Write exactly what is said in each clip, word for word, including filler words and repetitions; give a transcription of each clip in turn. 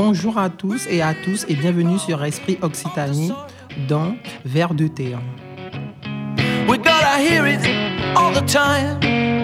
Bonjour à tous et à tous et bienvenue sur Esprit Occitanie dans Vers de terre. We gotta hear it all the time.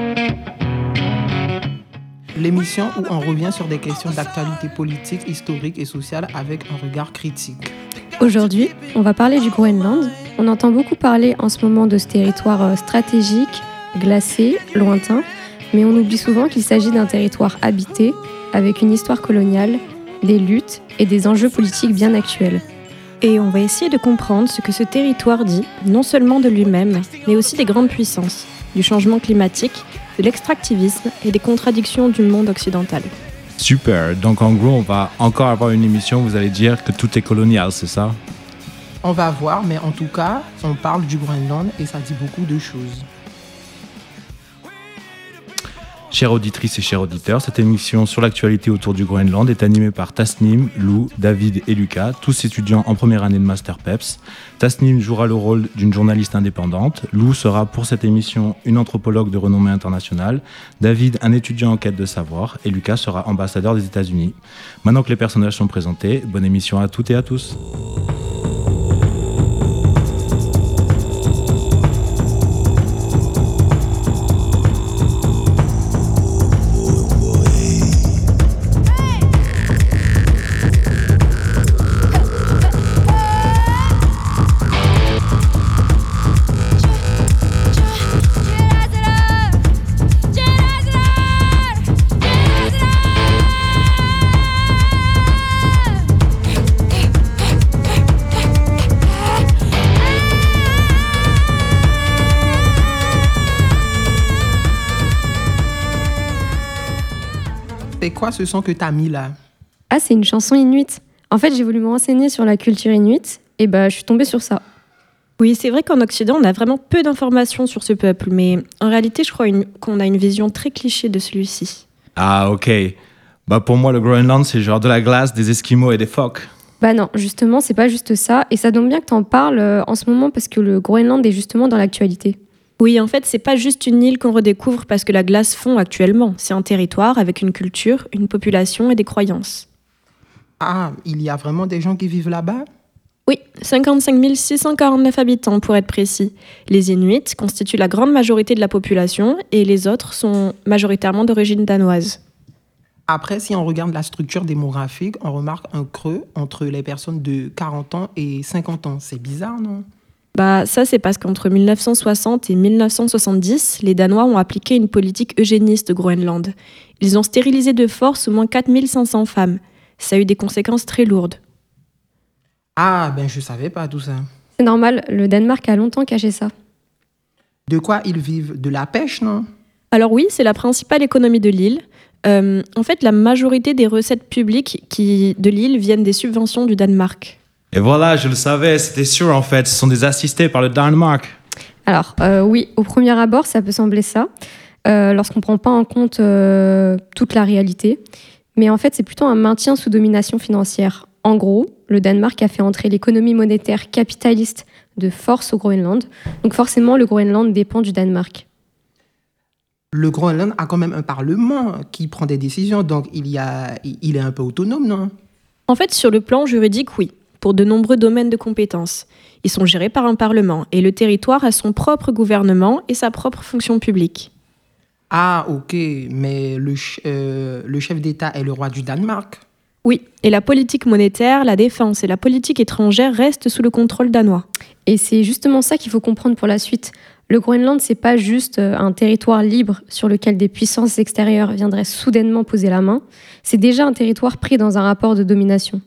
L'émission où on revient sur des questions d'actualité politique, historique et sociale avec un regard critique. Aujourd'hui, on va parler du Groenland. On entend beaucoup parler en ce moment de ce territoire stratégique, glacé, lointain, mais on oublie souvent qu'il s'agit d'un territoire habité, avec une histoire coloniale, des luttes et des enjeux politiques bien actuels. Et on va essayer de comprendre ce que ce territoire dit, non seulement de lui-même, mais aussi des grandes puissances, du changement climatique, de l'extractivisme et des contradictions du monde occidental. Super, donc en gros, on va encore avoir une émission où vous allez dire que tout est colonial, c'est ça? On va voir, mais en tout cas, on parle du Groenland et ça dit beaucoup de choses. Chères auditrices et chers auditeurs, cette émission sur l'actualité autour du Groenland est animée par Tasnim, Lou, David et Lucas, tous étudiants en première année de Master Peps. Tasnim jouera le rôle d'une journaliste indépendante. Lou sera pour cette émission une anthropologue de renommée internationale. David, un étudiant en quête de savoir. Et Lucas sera ambassadeur des États-Unis. Maintenant que les personnages sont présentés, bonne émission à toutes et à tous. C'est quoi ce son que t'as mis là? Ah, c'est une chanson inuite. En fait, j'ai voulu me renseigner sur la culture inuite et bah, je suis tombée sur ça. Oui, c'est vrai qu'en Occident, on a vraiment peu d'informations sur ce peuple, mais en réalité, je crois une, qu'on a une vision très cliché de celui-ci. Ah, ok. Bah pour moi, le Groenland, c'est genre de la glace, des Esquimaux et des phoques. Bah non, justement, c'est pas juste ça. Et ça tombe bien que t'en parles euh, en ce moment parce que le Groenland est justement dans l'actualité. Oui, en fait, c'est pas juste une île qu'on redécouvre parce que la glace fond actuellement. C'est un territoire avec une culture, une population et des croyances. Ah, il y a vraiment des gens qui vivent là-bas? Oui, cinquante-cinq mille six cent quarante-neuf habitants pour être précis. Les Inuits constituent la grande majorité de la population et les autres sont majoritairement d'origine danoise. Après, si on regarde la structure démographique, on remarque un creux entre les personnes de quarante ans et cinquante ans. C'est bizarre, non? Bah, ça, c'est parce qu'entre dix-neuf cent soixante et dix-neuf cent soixante-dix, les Danois ont appliqué une politique eugéniste au Groenland. Ils ont stérilisé de force au moins quatre mille cinq cents femmes. Ça a eu des conséquences très lourdes. Ah, ben je savais pas tout ça. C'est normal, le Danemark a longtemps caché ça. De quoi ils vivent? De la pêche, non? Alors oui, c'est la principale économie de l'île. Euh, en fait, la majorité des recettes publiques qui, de l'île viennent des subventions du Danemark. Et voilà, je le savais, c'était sûr en fait, ce sont des assistés par le Danemark. Alors euh, oui, au premier abord, ça peut sembler ça, euh, lorsqu'on ne prend pas en compte euh, toute la réalité. Mais en fait, c'est plutôt un maintien sous domination financière. En gros, le Danemark a fait entrer l'économie monétaire capitaliste de force au Groenland. Donc forcément, le Groenland dépend du Danemark. Le Groenland a quand même un parlement qui prend des décisions, donc il, y a, il est un peu autonome, non? En fait, sur le plan juridique, oui. Pour de nombreux domaines de compétences. Ils sont gérés par un parlement et le territoire a son propre gouvernement et sa propre fonction publique. Ah, ok, mais le, ch- euh, le chef d'État est le roi du Danemark? Oui, et la politique monétaire, la défense et la politique étrangère restent sous le contrôle danois. Et c'est justement ça qu'il faut comprendre pour la suite. Le Groenland, c'est pas juste un territoire libre sur lequel des puissances extérieures viendraient soudainement poser la main. C'est déjà un territoire pris dans un rapport de domination.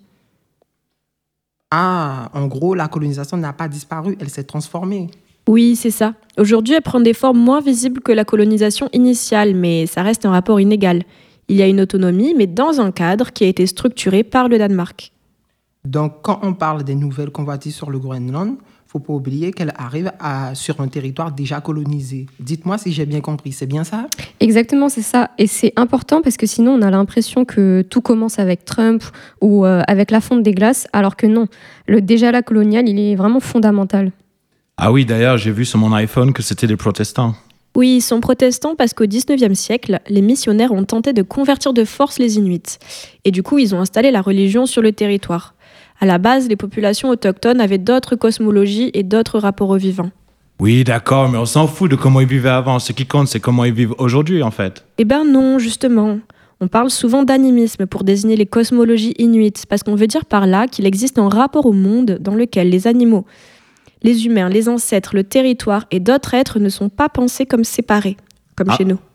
Ah, en gros, la colonisation n'a pas disparu, elle s'est transformée. Oui, c'est ça. Aujourd'hui, elle prend des formes moins visibles que la colonisation initiale, mais ça reste un rapport inégal. Il y a une autonomie, mais dans un cadre qui a été structuré par le Danemark. Donc, quand on parle des nouvelles convoitises sur le Groenland, faut pas oublier qu'elle arrive à, sur un territoire déjà colonisé. Dites-moi si j'ai bien compris, c'est bien ça? Exactement, c'est ça. Et c'est important parce que sinon, on a l'impression que tout commence avec Trump ou euh, avec la fonte des glaces, alors que non. Le déjà-là colonial, il est vraiment fondamental. Ah oui, d'ailleurs, j'ai vu sur mon iPhone que c'était des protestants. Oui, ils sont protestants parce qu'au dix-neuvième siècle, les missionnaires ont tenté de convertir de force les Inuits. Et du coup, ils ont installé la religion sur le territoire. À la base, les populations autochtones avaient d'autres cosmologies et d'autres rapports au vivant. Oui, d'accord, mais on s'en fout de comment ils vivaient avant. Ce qui compte, c'est comment ils vivent aujourd'hui, en fait. Eh ben non, justement. On parle souvent d'animisme pour désigner les cosmologies inuites, parce qu'on veut dire par là qu'il existe un rapport au monde dans lequel les animaux, les humains, les ancêtres, le territoire et d'autres êtres ne sont pas pensés comme séparés, comme Ah. chez nous.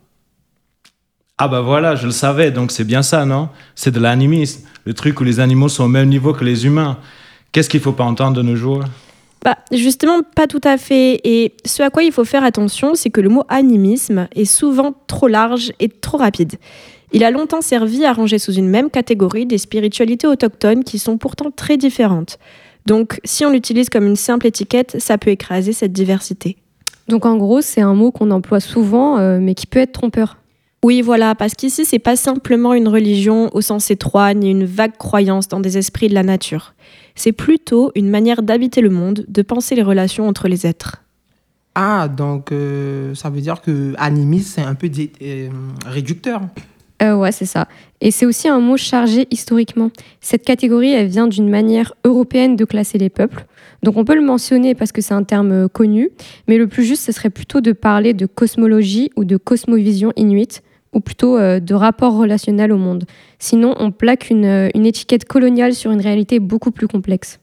Ah bah voilà, je le savais, donc c'est bien ça, non? C'est de l'animisme, le truc où les animaux sont au même niveau que les humains. Qu'est-ce qu'il faut pas entendre de nos jours? Bah, justement, pas tout à fait. Et ce à quoi il faut faire attention, c'est que le mot animisme est souvent trop large et trop rapide. Il a longtemps servi à ranger sous une même catégorie des spiritualités autochtones qui sont pourtant très différentes. Donc, si on l'utilise comme une simple étiquette, ça peut écraser cette diversité. Donc en gros, c'est un mot qu'on emploie souvent, euh, mais qui peut être trompeur. Oui, voilà, parce qu'ici, c'est pas simplement une religion au sens étroit, ni une vague croyance dans des esprits de la nature. C'est plutôt une manière d'habiter le monde, de penser les relations entre les êtres. Ah, donc euh, ça veut dire que animiste, c'est un peu dé- euh, réducteur. Euh, ouais, c'est ça. Et c'est aussi un mot chargé historiquement. Cette catégorie, elle vient d'une manière européenne de classer les peuples. Donc on peut le mentionner parce que c'est un terme connu, mais le plus juste, ce serait plutôt de parler de cosmologie ou de cosmovision inuite, ou plutôt euh, de rapport relationnel au monde. Sinon, on plaque une, une étiquette coloniale sur une réalité beaucoup plus complexe.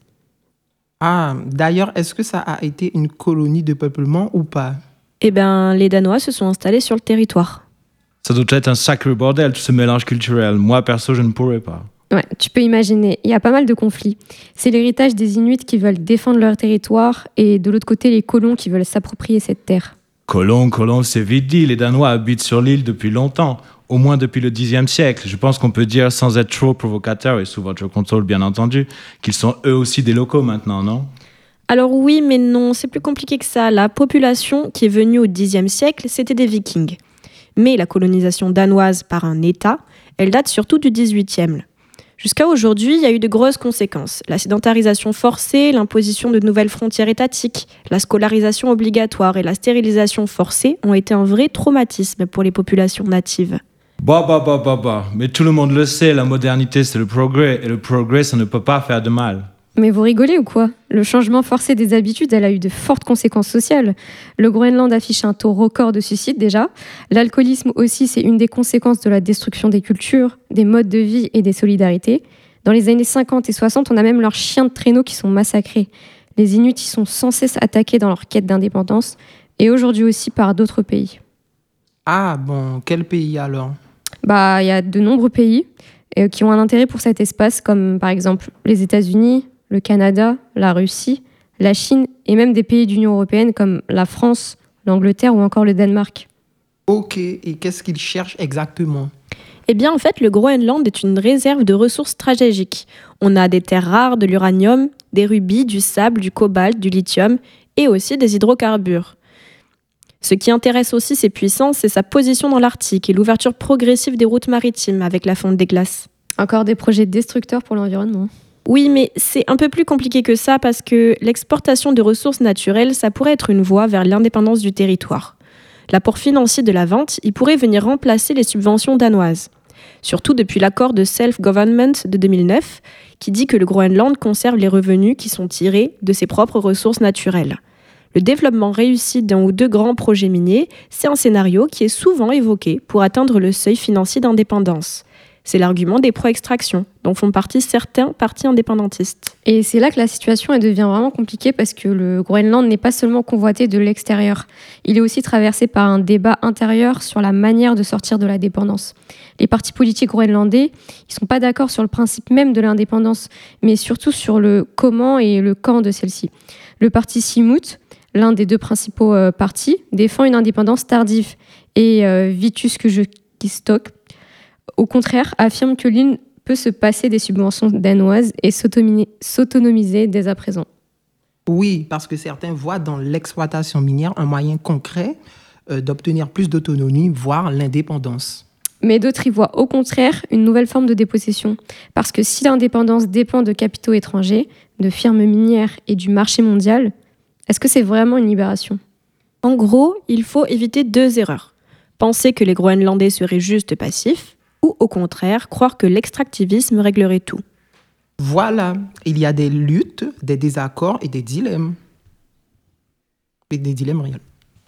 Ah, d'ailleurs, est-ce que ça a été une colonie de peuplement ou pas? Eh bien, les Danois se sont installés sur le territoire. Ça doit être un sacré bordel, tout ce mélange culturel. Moi, perso, je ne pourrais pas. Ouais, tu peux imaginer, il y a pas mal de conflits. C'est l'héritage des Inuits qui veulent défendre leur territoire et de l'autre côté, les colons qui veulent s'approprier cette terre. Colons, colons, c'est vite dit. Les Danois habitent sur l'île depuis longtemps, au moins depuis le dixième siècle. Je pense qu'on peut dire, sans être trop provocateur et sous votre contrôle bien entendu, qu'ils sont eux aussi des locaux maintenant, non? Alors oui, mais non, c'est plus compliqué que ça. La population qui est venue au dixième siècle, c'était des Vikings. Mais la colonisation danoise par un État, elle date surtout du dix-huitième. Jusqu'à aujourd'hui, il y a eu de grosses conséquences. La sédentarisation forcée, l'imposition de nouvelles frontières étatiques, la scolarisation obligatoire et la stérilisation forcée ont été un vrai traumatisme pour les populations natives. Bah, bah, bah, bah, bah. Mais tout le monde le sait, la modernité, c'est le progrès. Et le progrès, ça ne peut pas faire de mal. Mais vous rigolez ou quoi? Le changement forcé des habitudes, elle a eu de fortes conséquences sociales. Le Groenland affiche un taux record de suicides déjà. L'alcoolisme aussi, c'est une des conséquences de la destruction des cultures, des modes de vie et des solidarités. Dans les années cinquante et soixante, on a même leurs chiens de traîneau qui sont massacrés. Les Inuits y sont sans cesse attaqués dans leur quête d'indépendance, et aujourd'hui aussi par d'autres pays. Ah, bon, quel pays alors? Bah, il y a de nombreux pays euh, qui ont un intérêt pour cet espace, comme par exemple les États-Unis, le Canada, la Russie, la Chine et même des pays d'Union européenne comme la France, l'Angleterre ou encore le Danemark. Ok, et qu'est-ce qu'ils cherchent exactement? Eh bien, en fait, le Groenland est une réserve de ressources stratégiques. On a des terres rares, de l'uranium, des rubis, du sable, du cobalt, du lithium et aussi des hydrocarbures. Ce qui intéresse aussi ces puissances, c'est sa position dans l'Arctique et l'ouverture progressive des routes maritimes avec la fonte des glaces. Encore des projets destructeurs pour l'environnement. Oui, mais c'est un peu plus compliqué que ça parce que l'exportation de ressources naturelles, ça pourrait être une voie vers l'indépendance du territoire. L'apport financier de la vente, il pourrait venir remplacer les subventions danoises. Surtout depuis l'accord de Self-Government de deux mille neuf, qui dit que le Groenland conserve les revenus qui sont tirés de ses propres ressources naturelles. Le développement réussi d'un ou deux grands projets miniers, c'est un scénario qui est souvent évoqué pour atteindre le seuil financier d'indépendance. C'est l'argument des pro-extractions, dont font partie certains partis indépendantistes. Et c'est là que la situation elle devient vraiment compliquée parce que le Groenland n'est pas seulement convoité de l'extérieur. Il est aussi traversé par un débat intérieur sur la manière de sortir de la dépendance. Les partis politiques groenlandais, ils ne sont pas d'accord sur le principe même de l'indépendance, mais surtout sur le comment et le quand de celle-ci. Le parti Siumut, l'un des deux principaux euh, partis, défend une indépendance tardive. Et euh, Vituskukistok, au contraire, affirme que l'île peut se passer des subventions danoises et s'autonomiser dès à présent. Oui, parce que certains voient dans l'exploitation minière un moyen concret euh, d'obtenir plus d'autonomie, voire l'indépendance. Mais d'autres y voient au contraire une nouvelle forme de dépossession. Parce que si l'indépendance dépend de capitaux étrangers, de firmes minières et du marché mondial, est-ce que c'est vraiment une libération ? En gros, il faut éviter deux erreurs. Penser que les Groenlandais seraient juste passifs, ou au contraire, croire que l'extractivisme réglerait tout. Voilà, il y a des luttes, des désaccords et des dilemmes. Et des dilemmes réels.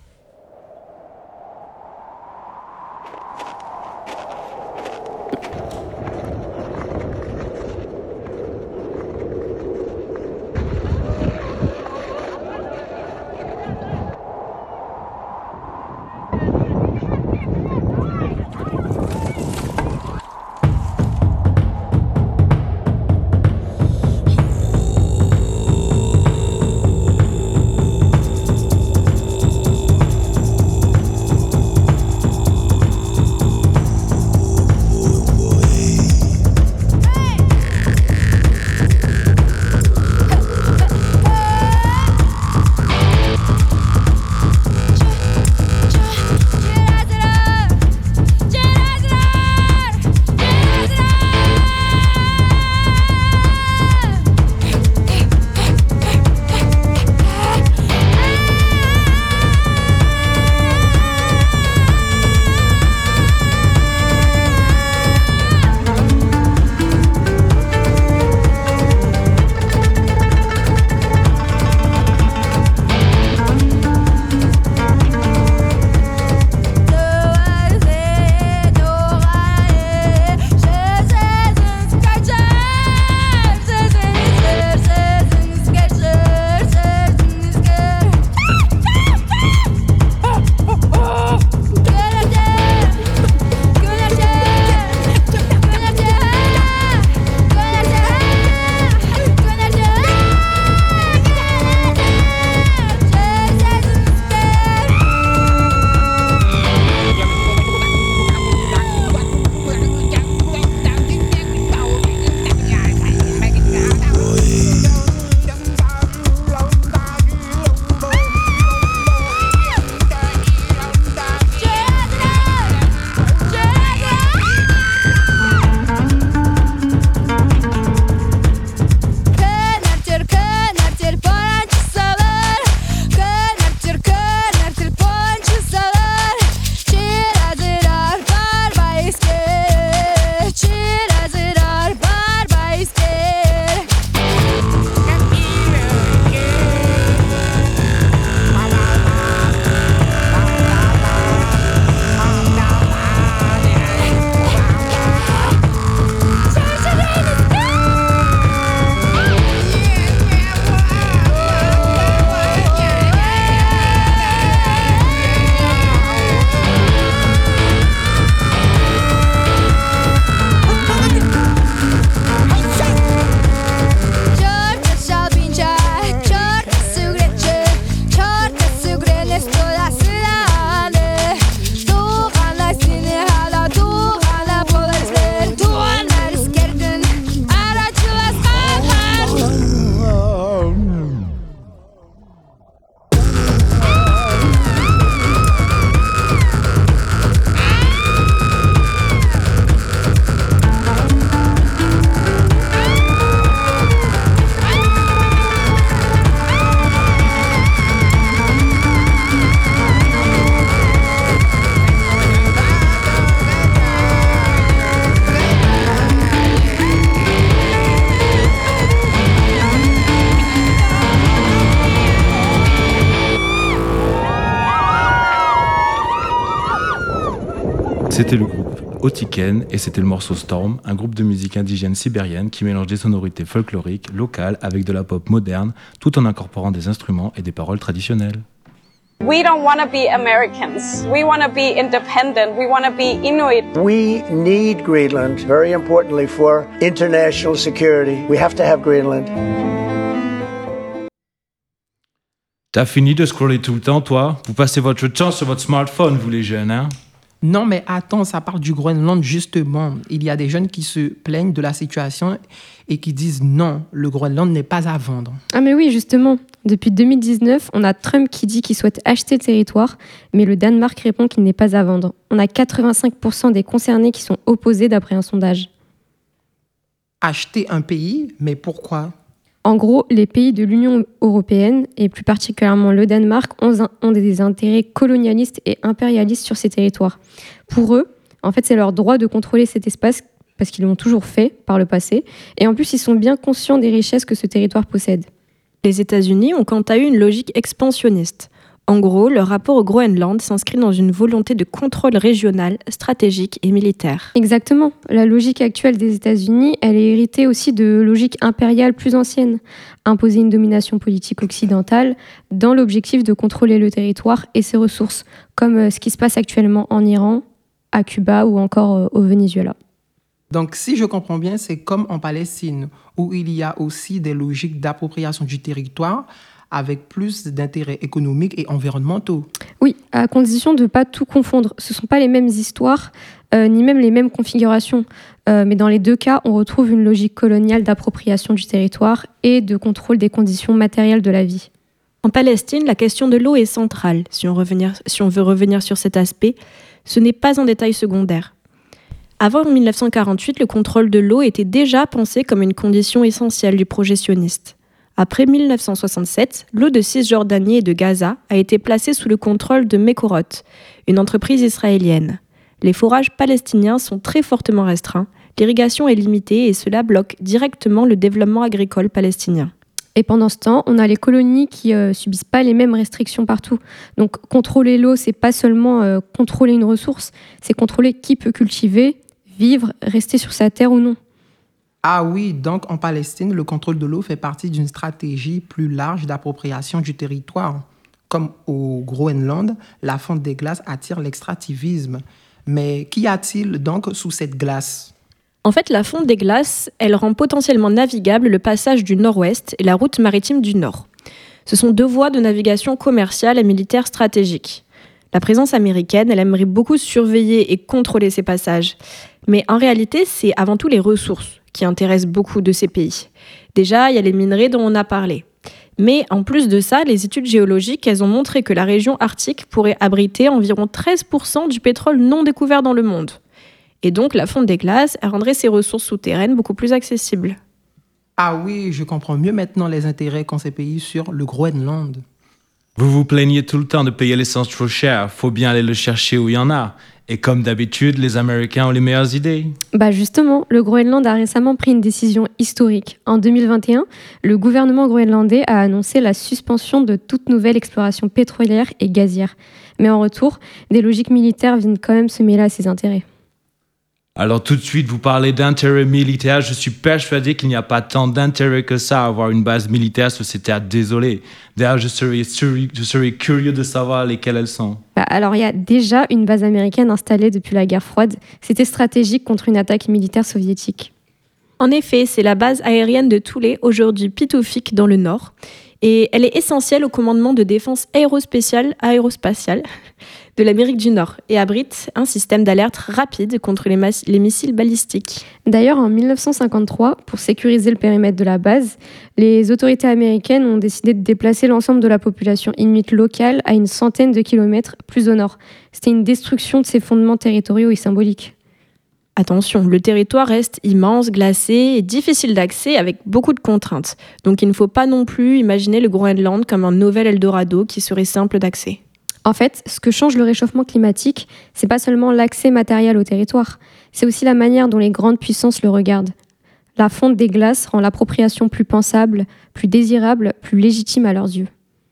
C'était le groupe Otiken et c'était le morceau Storm, un groupe de musique indigène sibérienne qui mélange des sonorités folkloriques, locales avec de la pop moderne, tout en incorporant des instruments et des paroles traditionnelles. We don't want to be Americans. We want to be independent. We want to be Inuit. We need Greenland, very importantly, for international security. We have to have Greenland. T'as fini de scroller tout le temps, toi? Vous passez votre temps sur votre smartphone, vous les jeunes, hein? Non, mais attends, ça parle du Groenland, justement. Il y a des jeunes qui se plaignent de la situation et qui disent non, le Groenland n'est pas à vendre. Ah mais oui, justement. Depuis deux mille dix-neuf, on a Trump qui dit qu'il souhaite acheter le territoire, mais le Danemark répond qu'il n'est pas à vendre. On a quatre-vingt-cinq pour cent des concernés qui sont opposés d'après un sondage. Acheter un pays, mais pourquoi ? En gros, les pays de l'Union européenne, et plus particulièrement le Danemark, ont, ont des intérêts colonialistes et impérialistes sur ces territoires. Pour eux, en fait, c'est leur droit de contrôler cet espace, parce qu'ils l'ont toujours fait par le passé, et en plus, ils sont bien conscients des richesses que ce territoire possède. Les États-Unis ont quant à eux une logique expansionniste. En gros, leur rapport au Groenland s'inscrit dans une volonté de contrôle régional, stratégique et militaire. Exactement. La logique actuelle des États-Unis, elle est héritée aussi de logiques impériales plus anciennes. Imposer une domination politique occidentale dans l'objectif de contrôler le territoire et ses ressources, comme ce qui se passe actuellement en Iran, à Cuba ou encore au Venezuela. Donc, si je comprends bien, c'est comme en Palestine, où il y a aussi des logiques d'appropriation du territoire, avec plus d'intérêts économiques et environnementaux. Oui, à condition de ne pas tout confondre. Ce ne sont pas les mêmes histoires, euh, ni même les mêmes configurations. Euh, mais dans les deux cas, on retrouve une logique coloniale d'appropriation du territoire et de contrôle des conditions matérielles de la vie. En Palestine, la question de l'eau est centrale. Si on, revenir, si on veut revenir sur cet aspect, ce n'est pas un détail secondaire. Avant mille neuf cent quarante-huit, le contrôle de l'eau était déjà pensé comme une condition essentielle du projet sioniste. Après mille neuf cent soixante-sept, l'eau de Cisjordanie et de Gaza a été placée sous le contrôle de Mekorot, une entreprise israélienne. Les forages palestiniens sont très fortement restreints, l'irrigation est limitée et cela bloque directement le développement agricole palestinien. Et pendant ce temps, on a les colonies qui ne euh, subissent pas les mêmes restrictions partout. Donc contrôler l'eau, c'est pas seulement euh, contrôler une ressource, c'est contrôler qui peut cultiver, vivre, rester sur sa terre ou non. Ah oui, donc en Palestine, le contrôle de l'eau fait partie d'une stratégie plus large d'appropriation du territoire. Comme au Groenland, la fonte des glaces attire l'extractivisme. Mais qu'y a-t-il donc sous cette glace ? En fait, la fonte des glaces, elle rend potentiellement navigable le passage du nord-ouest et la route maritime du nord. Ce sont deux voies de navigation commerciale et militaire stratégiques. La présence américaine, elle aimerait beaucoup surveiller et contrôler ces passages. Mais en réalité, c'est avant tout les ressources qui intéressent beaucoup de ces pays. Déjà, il y a les minerais dont on a parlé. Mais en plus de ça, les études géologiques, elles ont montré que la région arctique pourrait abriter environ treize pour cent du pétrole non découvert dans le monde. Et donc, la fonte des glaces, elle rendrait ces ressources souterraines beaucoup plus accessibles. Ah oui, je comprends mieux maintenant les intérêts qu'ont ces pays sur le Groenland. Vous vous plaignez tout le temps de payer l'essence trop cher. Faut bien aller le chercher où il y en a. Et comme d'habitude, les Américains ont les meilleures idées. Bah justement, le Groenland a récemment pris une décision historique. En deux mille vingt et un, le gouvernement groenlandais a annoncé la suspension de toute nouvelle exploration pétrolière et gazière. Mais en retour, des logiques militaires viennent quand même se mêler à ses intérêts. Alors tout de suite, vous parlez d'intérêt militaire. Je suis persuadé qu'il n'y a pas tant d'intérêt que ça à avoir une base militaire sur ces terres désolées. D'ailleurs, je serais, je serais curieux de savoir lesquelles elles sont. Bah alors, il y a déjà une base américaine installée depuis la guerre froide. C'était stratégique contre une attaque militaire soviétique. En effet, c'est la base aérienne de Thule, aujourd'hui Pituffik dans le nord. Et elle est essentielle au commandement de défense aérospatiale, aérospatiale de l'Amérique du Nord et abrite un système d'alerte rapide contre les, mas- les missiles balistiques. D'ailleurs, en mille neuf cent cinquante-trois, pour sécuriser le périmètre de la base, les autorités américaines ont décidé de déplacer l'ensemble de la population inuite locale à une centaine de kilomètres plus au nord. C'était une destruction de ses fondements territoriaux et symboliques. Attention, le territoire reste immense, glacé et difficile d'accès avec beaucoup de contraintes. Donc il ne faut pas non plus imaginer le Groenland comme un nouvel Eldorado qui serait simple d'accès. En fait, ce que change le réchauffement climatique, c'est pas seulement l'accès matériel au territoire, c'est aussi la manière dont les grandes puissances le regardent. La fonte des glaces rend l'appropriation plus pensable, plus désirable, plus légitime à leurs yeux.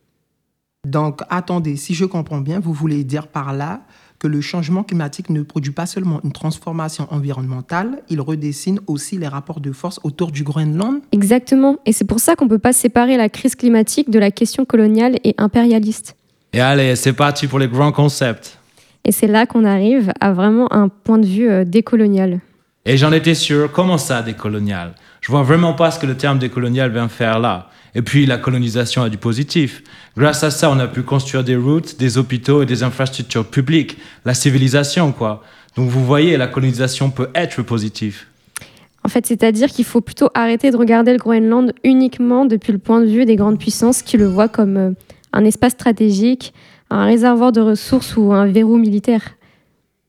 Donc, attendez, si je comprends bien, vous voulez dire par là que le changement climatique ne produit pas seulement une transformation environnementale, il redessine aussi les rapports de force autour du Groenland ? Exactement, et c'est pour ça qu'on ne peut pas séparer la crise climatique de la question coloniale et impérialiste. Et allez, c'est parti pour les grands concepts. Et c'est là qu'on arrive à vraiment un point de vue euh, décolonial. Et j'en étais sûr, comment ça, décolonial ? Je vois vraiment pas ce que le terme décolonial vient faire là. Et puis, la colonisation a du positif. Grâce à ça, on a pu construire des routes, des hôpitaux et des infrastructures publiques. La civilisation, quoi. Donc, vous voyez, la colonisation peut être positive. En fait, c'est-à-dire qu'il faut plutôt arrêter de regarder le Groenland uniquement depuis le point de vue des grandes puissances qui le voient comme euh, un espace stratégique, un réservoir de ressources ou un verrou militaire.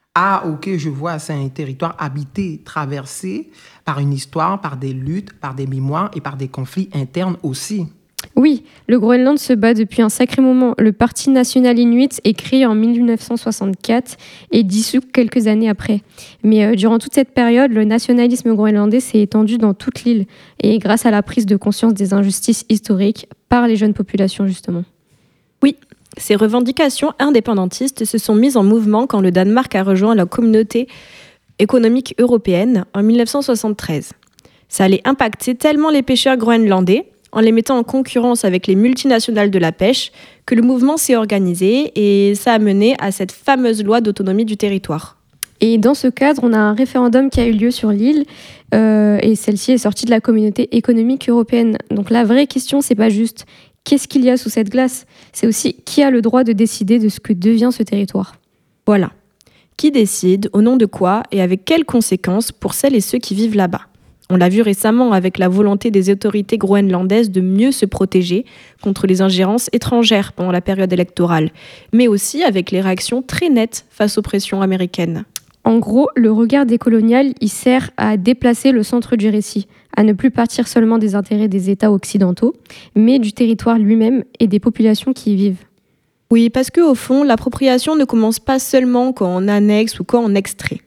Ah, ok, je vois, c'est un territoire habité, traversé par une histoire, par des luttes, par des mémoires et par des conflits internes aussi. Oui, le Groenland se bat depuis un sacré moment. Le Parti national inuit est créé en mille neuf cent soixante-quatre et dissous quelques années après. Mais euh, durant toute cette période, le nationalisme groenlandais s'est étendu dans toute l'île, et grâce à la prise de conscience des injustices historiques par les jeunes populations, justement. Oui, ces revendications indépendantistes se sont mises en mouvement quand le Danemark a rejoint la communauté économique européenne en mille neuf cent soixante-treize. Ça allait impacter tellement les pêcheurs groenlandais, en les mettant en concurrence avec les multinationales de la pêche, que le mouvement s'est organisé et ça a mené à cette fameuse loi d'autonomie du territoire. Et dans ce cadre, on a un référendum qui a eu lieu sur l'île euh, et celle-ci est sortie de la communauté économique européenne. Donc la vraie question, c'est pas juste qu'est-ce qu'il y a sous cette glace, c'est aussi qui a le droit de décider de ce que devient ce territoire. Voilà. Qui décide, au nom de quoi et avec quelles conséquences pour celles et ceux qui vivent là-bas. On l'a vu récemment avec la volonté des autorités groenlandaises de mieux se protéger contre les ingérences étrangères pendant la période électorale, mais aussi avec les réactions très nettes face aux pressions américaines. En gros, le regard décolonial, il sert à déplacer le centre du récit, à ne plus partir seulement des intérêts des États occidentaux, mais du territoire lui-même et des populations qui y vivent. Oui, parce qu'au fond, l'appropriation ne commence pas seulement quand on annexe ou quand on extrait.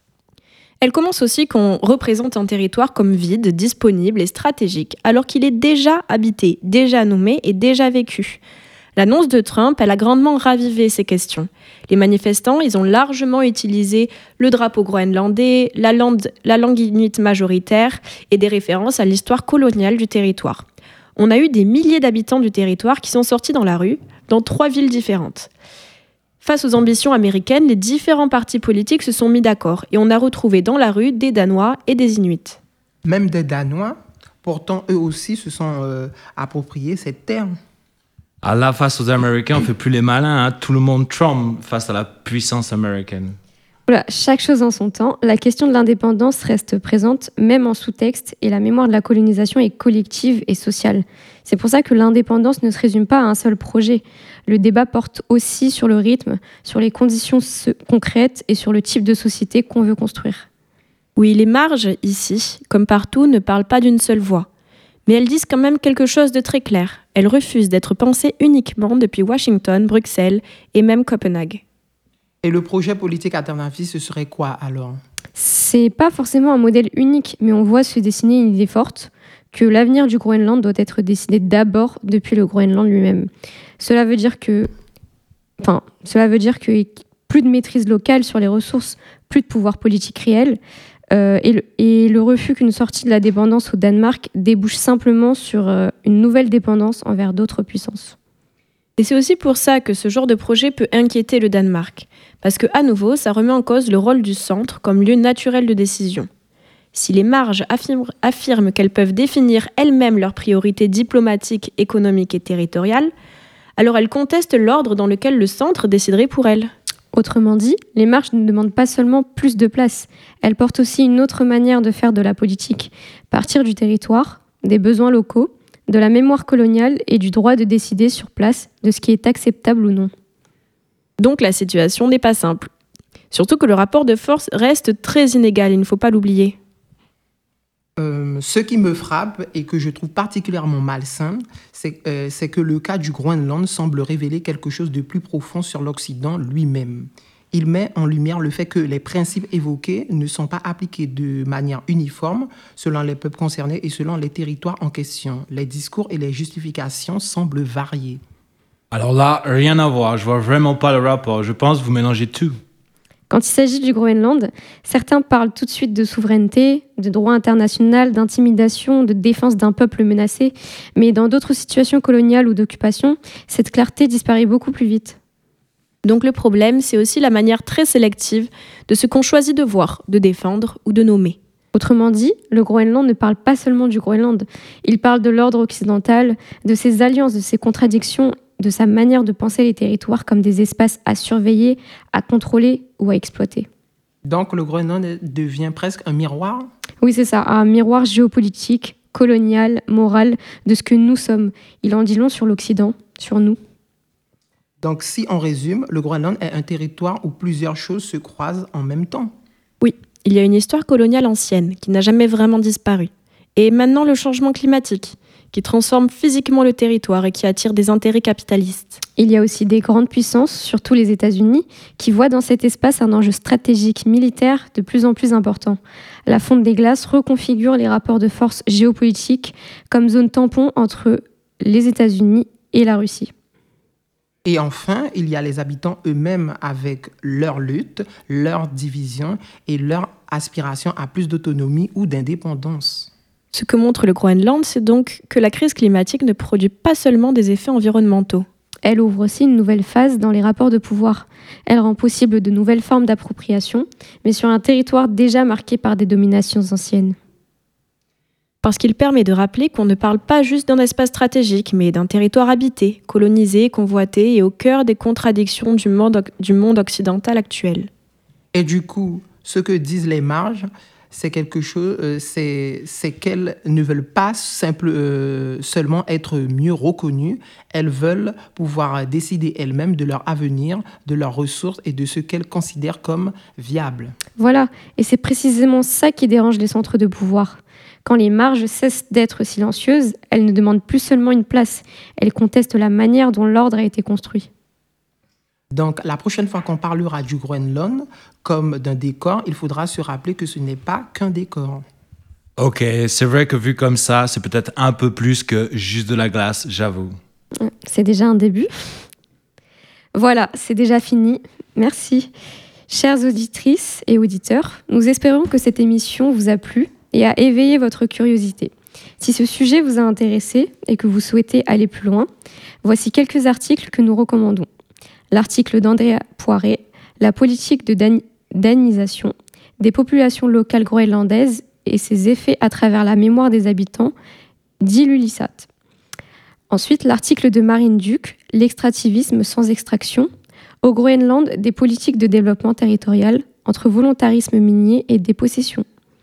Elle commence aussi quand on représente un territoire comme vide, disponible et stratégique, alors qu'il est déjà habité, déjà nommé et déjà vécu. L'annonce de Trump, elle a grandement ravivé ces questions. Les manifestants, ils ont largement utilisé le drapeau groenlandais, la langue, la langue inuite majoritaire et des références à l'histoire coloniale du territoire. On a eu des milliers d'habitants du territoire qui sont sortis dans la rue, dans trois villes différentes. Face aux ambitions américaines, les différents partis politiques se sont mis d'accord et on a retrouvé dans la rue des Danois et des Inuits. Même des Danois, pourtant eux aussi se sont euh, appropriés cette terre. À la face aux Américains, on fait plus les malins, hein. Tout le monde tremble face à la puissance américaine. Voilà, chaque chose en son temps, la question de l'indépendance reste présente, même en sous-texte, et la mémoire de la colonisation est collective et sociale. C'est pour ça que l'indépendance ne se résume pas à un seul projet. Le débat porte aussi sur le rythme, sur les conditions concrètes et sur le type de société qu'on veut construire. Oui, les marges, ici, comme partout, ne parlent pas d'une seule voix. Mais elles disent quand même quelque chose de très clair. Elles refusent d'être pensées uniquement depuis Washington, Bruxelles et même Copenhague. Et le projet politique alternatif, ce serait quoi alors ? C'est pas forcément un modèle unique, mais on voit se dessiner une idée forte que l'avenir du Groenland doit être décidé d'abord depuis le Groenland lui-même. Cela veut dire que, enfin, cela veut dire que plus de maîtrise locale sur les ressources, plus de pouvoir politique réel, euh, et, le, et le refus qu'une sortie de la dépendance au Danemark débouche simplement sur euh, une nouvelle dépendance envers d'autres puissances. Et c'est aussi pour ça que ce genre de projet peut inquiéter le Danemark, parce que à nouveau, ça remet en cause le rôle du centre comme lieu naturel de décision. Si les marges affirment, affirment qu'elles peuvent définir elles-mêmes leurs priorités diplomatiques, économiques et territoriales, alors elles contestent l'ordre dans lequel le centre déciderait pour elles. Autrement dit, les marges ne demandent pas seulement plus de place, elles portent aussi une autre manière de faire de la politique, partir du territoire, des besoins locaux, de la mémoire coloniale et du droit de décider sur place de ce qui est acceptable ou non. Donc la situation n'est pas simple. Surtout que le rapport de force reste très inégal, il ne faut pas l'oublier. Euh, ce qui me frappe et que je trouve particulièrement malsain, c'est, euh, c'est que le cas du Groenland semble révéler quelque chose de plus profond sur l'Occident lui-même. Il met en lumière le fait que les principes évoqués ne sont pas appliqués de manière uniforme selon les peuples concernés et selon les territoires en question. Les discours et les justifications semblent varier. Alors là, rien à voir, je vois vraiment pas le rapport. Je pense que vous mélangez tout. Quand il s'agit du Groenland, certains parlent tout de suite de souveraineté, de droit international, d'intimidation, de défense d'un peuple menacé. Mais dans d'autres situations coloniales ou d'occupation, cette clarté disparaît beaucoup plus vite. Donc le problème, c'est aussi la manière très sélective de ce qu'on choisit de voir, de défendre ou de nommer. Autrement dit, le Groenland ne parle pas seulement du Groenland. Il parle de l'ordre occidental, de ses alliances, de ses contradictions, de sa manière de penser les territoires comme des espaces à surveiller, à contrôler ou à exploiter. Donc le Groenland devient presque un miroir ? Oui, c'est ça, un miroir géopolitique, colonial, moral, de ce que nous sommes. Il en dit long sur l'Occident, sur nous. Donc, si on résume, le Groenland est un territoire où plusieurs choses se croisent en même temps. Oui, il y a une histoire coloniale ancienne qui n'a jamais vraiment disparu. Et maintenant le changement climatique, qui transforme physiquement le territoire et qui attire des intérêts capitalistes. Il y a aussi des grandes puissances, surtout les États-Unis, qui voient dans cet espace un enjeu stratégique militaire de plus en plus important. La fonte des glaces reconfigure les rapports de force géopolitiques comme zone tampon entre les États-Unis et la Russie. Et enfin, il y a les habitants eux-mêmes avec leur lutte, leur division et leur aspiration à plus d'autonomie ou d'indépendance. Ce que montre le Groenland, c'est donc que la crise climatique ne produit pas seulement des effets environnementaux. Elle ouvre aussi une nouvelle phase dans les rapports de pouvoir. Elle rend possible de nouvelles formes d'appropriation, mais sur un territoire déjà marqué par des dominations anciennes. Parce qu'il permet de rappeler qu'on ne parle pas juste d'un espace stratégique, mais d'un territoire habité, colonisé, convoité et au cœur des contradictions du monde, du monde occidental actuel. Et du coup, ce que disent les marges, c'est quelque chose, euh, c'est, c'est qu'elles ne veulent pas simple, euh, seulement être mieux reconnues, elles veulent pouvoir décider elles-mêmes de leur avenir, de leurs ressources et de ce qu'elles considèrent comme viable. Voilà, et c'est précisément ça qui dérange les centres de pouvoir. Quand les marges cessent d'être silencieuses, elles ne demandent plus seulement une place, elles contestent la manière dont l'ordre a été construit. Donc, la prochaine fois qu'on parlera du Groenland comme d'un décor, il faudra se rappeler que ce n'est pas qu'un décor. Ok, c'est vrai que vu comme ça, c'est peut-être un peu plus que juste de la glace, j'avoue. C'est déjà un début. Voilà, c'est déjà fini. Merci. Chères auditrices et auditeurs, nous espérons que cette émission vous a plu et a éveillé votre curiosité. Si ce sujet vous a intéressé et que vous souhaitez aller plus loin, voici quelques articles que nous recommandons. L'article d'Andrea Poiré, La politique de dan- danisation des populations locales groenlandaises et ses effets à travers la mémoire des habitants, d'Ilulissat. Ensuite, l'article de Marine Duc, L'extractivisme sans extraction, au Groenland, des politiques de développement territorial entre volontarisme minier et dépossession.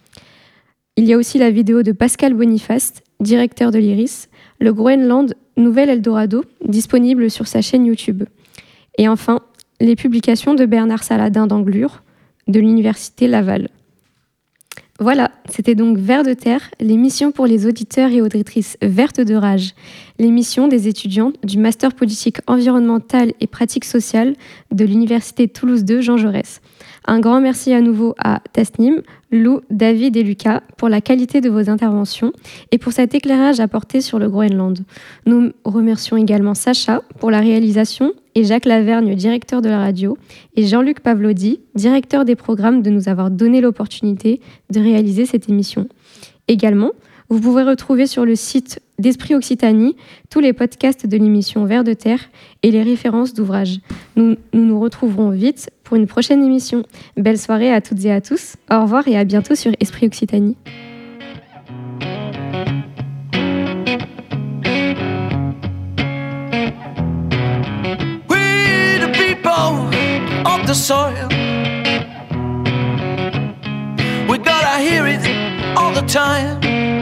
Il y a aussi la vidéo de Pascal Boniface, directeur de l'Iris, le Groenland Nouvel Eldorado, disponible sur sa chaîne YouTube. Et enfin, les publications de Bernard Saladin d'Anglure, de l'Université Laval. Voilà, c'était donc Vers de terre, l'émission pour les auditeurs et auditrices vertes de rage, l'émission des étudiantes du Master politique environnementale et pratique sociale de l'Université Toulouse deux Jean Jaurès. Un grand merci à nouveau à Tasnim, Lou, David et Lucas pour la qualité de vos interventions et pour cet éclairage apporté sur le Groenland. Nous remercions également Sacha pour la réalisation et Jacques Lavergne, directeur de la radio, et Jean-Luc Pavlodi, directeur des programmes, de nous avoir donné l'opportunité de réaliser cette émission. Également, vous pouvez retrouver sur le site d'Esprit Occitanie tous les podcasts de l'émission Vers de terre et les références d'ouvrages. Nous, nous nous retrouverons vite pour une prochaine émission. Belle soirée à toutes et à tous. Au revoir et à bientôt sur Esprit Occitanie. We the people of the soil. We gotta hear it all the time.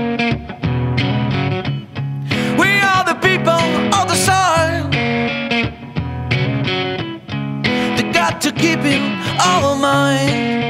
We are the people of the soil. They got to keep it all in mind.